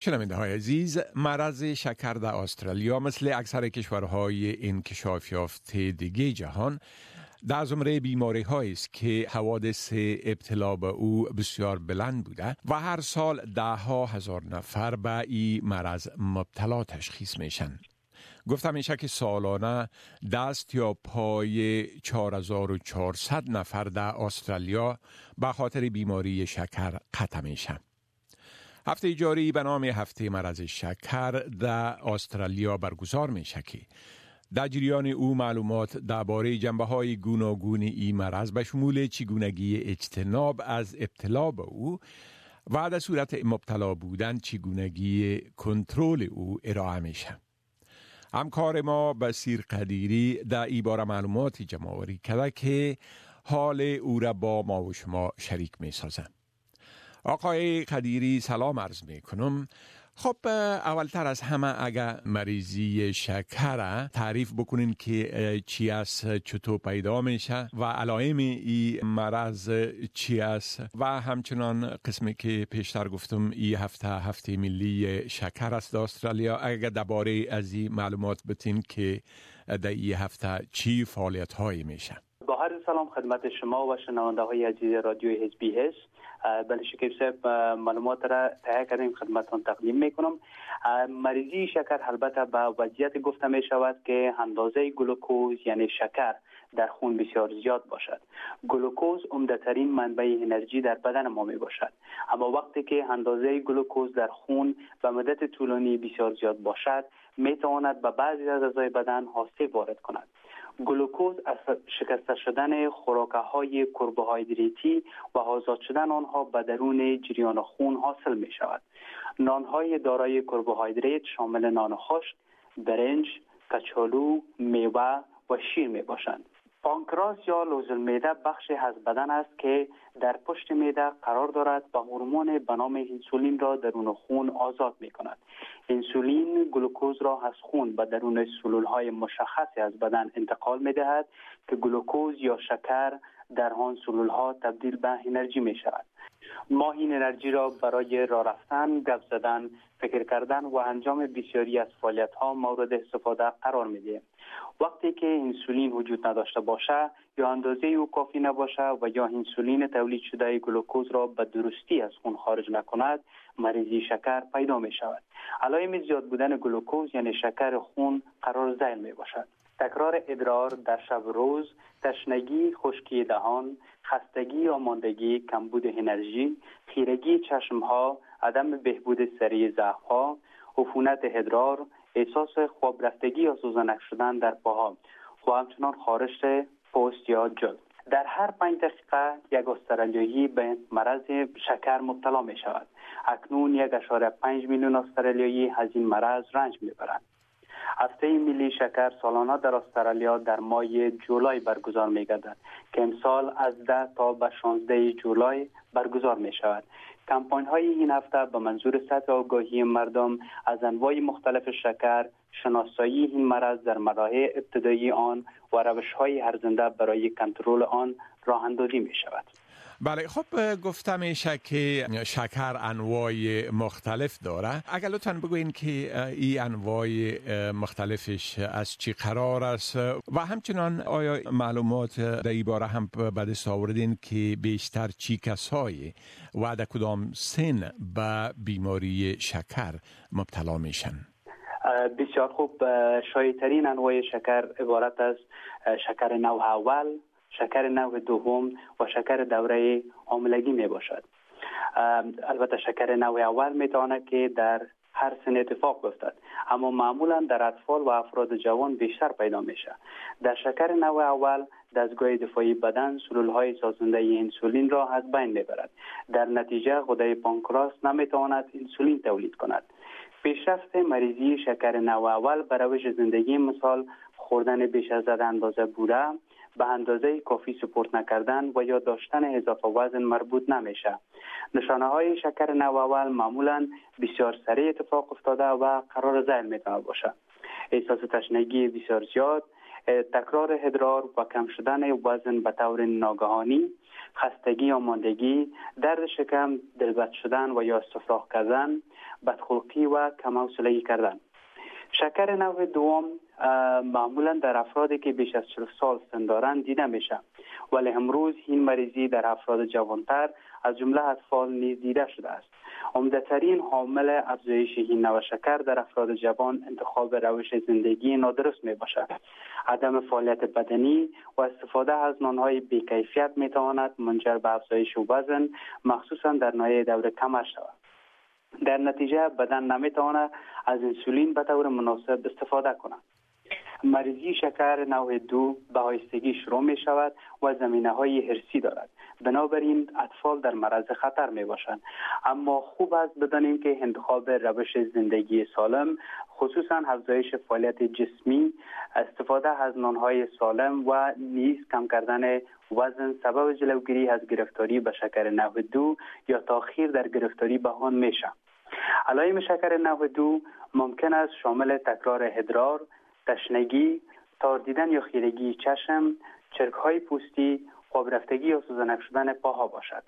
شنونده های عزیز، مرض شکر در استرالیا مثل اکثر کشورهای انکشاف یافته دیگه جهان در زمره بیماری هایی است که حوادث ابتلا به او بسیار بلند بوده و هر سال ده ها هزار نفر به این مرض مبتلا تشخیص میشن. گفتم میشه که سالانه دست یا پای 4400 نفر در استرالیا به خاطر بیماری شکر قطع میشن. هفته جاری به نام هفته مرض شکر در استرالیا برگزار میشه که در جریان او معلومات درباره جنبه‌های گوناگون این مرض به شمول چگونگی اجتناب از ابتلا به او و در صورت مبتلا بودن چگونگی کنترل او ارائه میشه. همکار ما بصیر قدیری در این باره معلوماتی جمع‌آوری کرده که حال او را با ما و شما شریک می‌سازم. آقای قدیری سلام عرض می کنم. خب اولتر از همه اگر مریضی شکر تعریف بکنین که چی است، چطور پیدا میشه و علائم این مرض چی است و همچنان قسمی که پیشتر گفتم این هفته ملی شکر است در استرالیا. اگر درباره از این معلومات بتین که در این هفته چی فعالیت هایی میشه. با هر سلام خدمت شما و شنونده های عزیز رادیو SBS. بله شکیب صاحب، معلومات را تهیه کردیم خدمتتان تقدیم میکنم. مریضی شکر البته به وضعیت گفته می شود که اندازه گلوکوز یعنی شکر در خون بسیار زیاد باشد. گلوکوز عمده‌ترین منبع انرژی در بدن ما می باشد، اما وقتی که اندازه گلوکوز در خون به مدت طولانی بسیار زیاد باشد می تواند به بعضی از اعضای بدن آسیب وارد کند. گلوکوز از شکسته شدن خوراک‌های کربوهیدراتی و آزاد شدن آنها به درون جریان خون حاصل می شود. نان‌های دارای کربوهیدرات شامل نان خشک، برنج، کچالو، میوه و شیر می باشند. پانکراس یا لوز المعده بخشی از بدن است که در پشت معده قرار دارد و هورمون به نام انسولین را درون خون آزاد می کند. انسولین گلوکوز را از خون به درون سلولهای مشخصی از بدن انتقال می دهد که گلوکوز یا شکر در آن سلولها تبدیل به انرژی می شود. ما این انرژی را برای راه رفتن، گپ زدن، فکر کردن و انجام بسیاری از فعالیت‌ها مورد استفاده قرار می‌دهیم. وقتی که انسولین وجود نداشته باشه یا اندازه او کافی نباشه و یا انسولین تولید شده گلوکوز را به درستی از خون خارج نکند، مریضی شکر پیدا می شود. علائم زیاد بودن گلوکوز یعنی شکر خون قرار ذیل می باشد. تکرار ادرار در شب روز، تشنگی، خشکی دهان، خستگی یا ماندگی، کمبود انرژی، خیرگی چشمها، عدم بهبود سریع ضعف‌ها، عفونت ادرار، احساس خواب رفتگی یا سوزنک شدن در پاها و همچنان خارش پوست یا جلد. در هر 5 دقیقه یک استرالیایی به مرض شکر مبتلا می شود. اکنون 1.5 میلیون استرالیایی از این مرض رنج می برند. هفته ملی شکر سالانه در استرالیا در ماه جولای برگزار می گردد که امسال از 10 تا به 16 جولای برگزار می شود. کمپاین های این هفته به منظور سطح آگاهی مردم از انواع مختلف شکر، شناسایی این مرض در مراحل ابتدایی آن و روش های ارزنده برای کنترل آن راه اندازی می شود. بله، خب گفته میشه که شکر انواع مختلف داره. اگر لطفاً بگوین که این انواع مختلفش از چی قرار است و همچنان آیا معلومات در این باره هم به دست آوردین که بیشتر چی کسایی و در کدام سن به بیماری شکر مبتلا میشن؟ بسیار خوب. شایع‌ترین انواع شکر عبارت از شکر نوع اول، شکر نوع دوم و شکر دوره حاملگی می باشد. البته شکر نوع اول می تواند که در هر سن اتفاق بیفتد، اما معمولا در اطفال و افراد جوان بیشتر پیدا میشه. در شکر نوع اول دستگاه دفاعی بدن سلولهای سازنده انسولین را از بین میبرد. در نتیجه غده پانکراس نمیتواند انسولین تولید کند. پیشرفت مریضی شکر نوع اول به روش زندگی مثال خوردن بیش از اندازه بوره، به اندازه کافی سپورت نکردن و یا داشتن اضافه وزن مربوط نمیشه. نشانه های شکر نوع اول معمولا بسیار سریع اتفاق افتاده و قرار ذیل میتونه باشه. احساس تشنگی بسیار زیاد، تکرار ادرار و کم شدن وزن به طور ناگهانی، خستگی یا ماندگی، درد شکم، دلبد شدن و یا استفراغ کردن، بدخلقی و کم‌حوصلگی کردن. شکر نوع دوم معمولا در افرادی که بیش از 40 سال سن دارند دیده میشه، ولی امروز این مریضی در افراد جوانتر از جمله اطفال نیز دیده شده است. عمده‌ترین عامل افزایش این نوع شکر در افراد جوان انتخاب روش زندگی نادرست می باشد. عدم فعالیت بدنی و استفاده از نانهای بی‌کیفیت می تواند منجر به افزایش وزن، مخصوصا در ناحیه دور کمر شود. در نتیجه بدن نمیتواند از انسولین به طور مناسب استفاده کند. مریضی شکر نوع 2 به آهستگی شروع می شود و زمینه‌های ارثی دارد. بنابراین اطفال در معرض خطر می باشند. اما خوب است بدانیم که انتخاب روش زندگی سالم، خصوصا افزایش فعالیت جسمی، استفاده از نانهای سالم و نیز کم کردن وزن سبب جلوگیری از گرفتاری به شکر نوع 2 یا تأخیر در گرفتاری به آن می شود. علائم شکر نوع 2 ممکن است شامل تکرار ادرار، تشنگی، تار دیدن یا خیرگی چشم، چرک‌های پوستی، خواب رفتگی یا سوزنک شدن پاها باشد.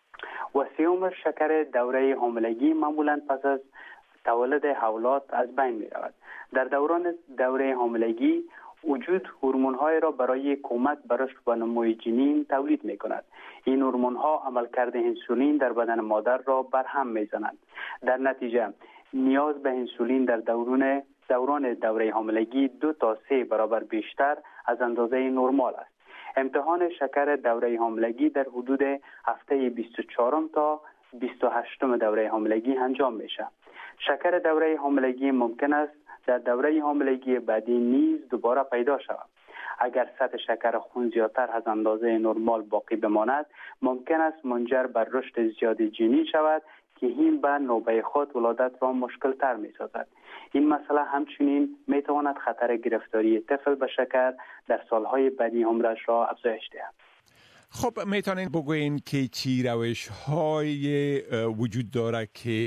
و سوم، شکر دوره حاملگی معمولاً پس از تولد اولاد از بین می رود. در دوران دوره حاملگی وجود هورمون‌های را برای کمک به رشد و نموی جنین تولید می کند. این هورمون‌ها عملکرد انسولین در بدن مادر را برهم می زنند. در نتیجه نیاز به انسولین در دوران دوره حاملگی 2 تا 3 برابر بیشتر از اندازه نرمال است. امتحان شکر دوره حاملگی در حدود هفته 24 تا 28 دوره حاملگی انجام میشه. شکر دوره حاملگی ممکن است در دوره حاملگی بعدی نیز دوباره پیدا شود. اگر سطح شکر خون زیادتر از اندازه نرمال باقی بماند، ممکن است منجر به رشد زیاد جنین شود که این به نوبه خود ولادت را مشکل تر می سازد. این مسئله همچنین می تواند خطر گرفتاری طفل به شکر در سالهای بعدی عمرش را افزایش دهد. خب میتونین بگوین که چی روش های وجود داره که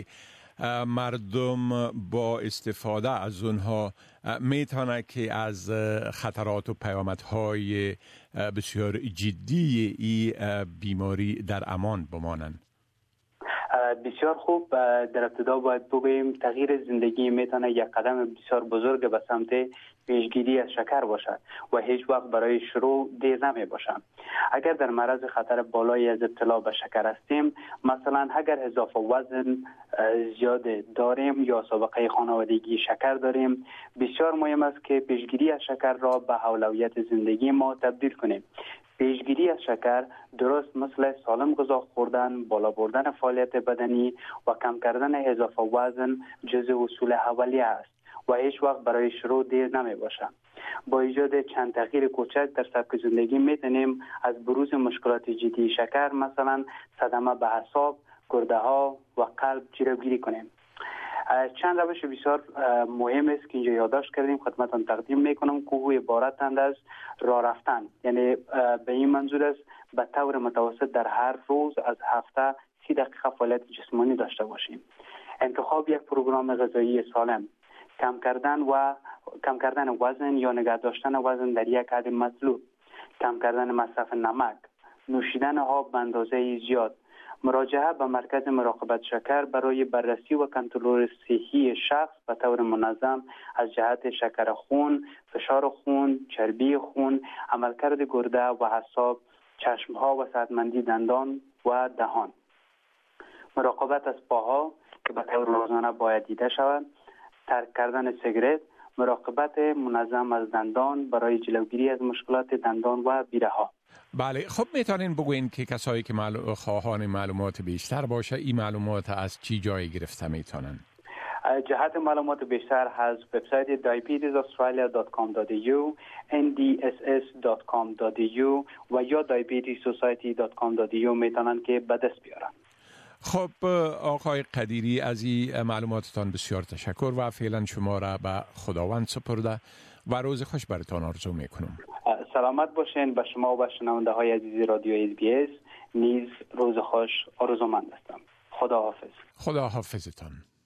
مردم با استفاده از اونها میتونه که از خطرات و پیامدهای بسیار جدی این بیماری در امان بمانند؟ بسیار خوب. در ابتدا باید بگوییم تغییر زندگی میتونه یک قدم بسیار بزرگ به سمت پیشگیری از شکر باشد و هیچ وقت برای شروع دیر نمی باشد. اگر در معرض خطر بالایی از ابتلا به شکر هستیم، مثلا اگر اضافه وزن زیاد داریم یا سابقه خانوادگی شکر داریم، بسیار مهم است که پیشگیری از شکر را به اولویت زندگی ما تبدیل کنیم. پیشگیری از شکر درست مثل سالم غذا خوردن، بالا بردن فعالیت بدنی و کم کردن اضافه وزن جزء اصول اولیه است و هیچ وقت برای شروع دیر نمی باشد. با ایجاد چند تغییر کوچک در سبک زندگی میتونیم از بروز مشکلات جدی شکر، مثلا صدمه به اعصاب، گرده ها و قلب جلوگیری کنیم. چند روش بسیار مهم است که اینجا یادداشت کردیم خدمتتان تقدیم میکنم که او عبارتند از راه رفتن، یعنی به این منظور است به طور متوسط در هر روز از هفته 30 دقیقه فعالیت جسمانی داشته باشیم. انتخاب یک پروگرام غذایی سالم، کم کردن وزن یا نگه داشتن وزن در یک حد مطلوب، کم کردن مصرف نمک، نوشیدن آب به اندازه زیاد، مراجعه به مرکز مراقبت شکر برای بررسی و کنترل صحی شخص به طور منظم از جهت شکر خون، فشار خون، چربی خون، عملکرد گرده و اعصاب، چشمها و صحتمندی دندان و دهان. مراقبت از پاها که به طور روزانه باید دیده شود، ترک کردن سیگرت، مراقبت منظم از دندان برای جلوگیری از مشکلات دندان و بیره ها. بله، خب میتونین بگوین که کسایی که خواهان معلومات بیشتر باشه این معلومات از چی جای گرفته میتونن؟ جهت معلومات بیشتر از وبسایت diabetesaustralia.com.au ndss.com.au و یا diabetessociety.com.au میتونن که به دست بیارن. خب آقای قدیری، از این معلوماتتان بسیار تشکر و فعلا شما را به خداوند سپرده و روز خوش براتان آرزو میکنم. سلامت باشین. به شما و به شنونده های عزیز رادیو SBS نیز روز خوش آرزومند هستم. خدا حافظ. خدا حافظتان.